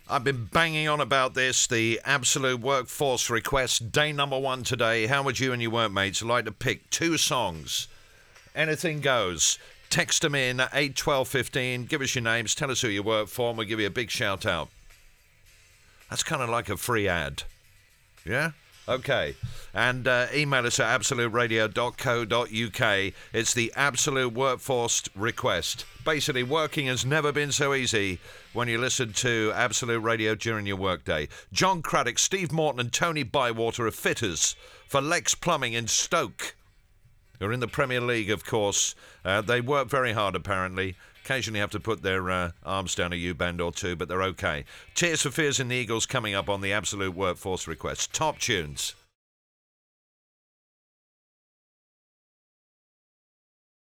I've been banging on about this, the absolute workforce request, day number 1 today. How would you and your workmates like to pick 2 songs? Anything goes. Text them in at 81215. Give us your names. Tell us who you work for, and we'll give you a big shout out. That's kind of like a free ad. Yeah? Okay. And email us at absoluteradio.co.uk. It's the absolute workforce request. Basically, working has never been so easy when you listen to Absolute Radio during your workday. John Craddock, Steve Morton and Tony Bywater are fitters for Lex Plumbing in Stoke. They're in the Premier League, of course. They work very hard, apparently. Occasionally have to put their arms down a U-band or two, but they're okay. Tears for Fears in the Eagles coming up on the Absolute Workforce request. Top tunes.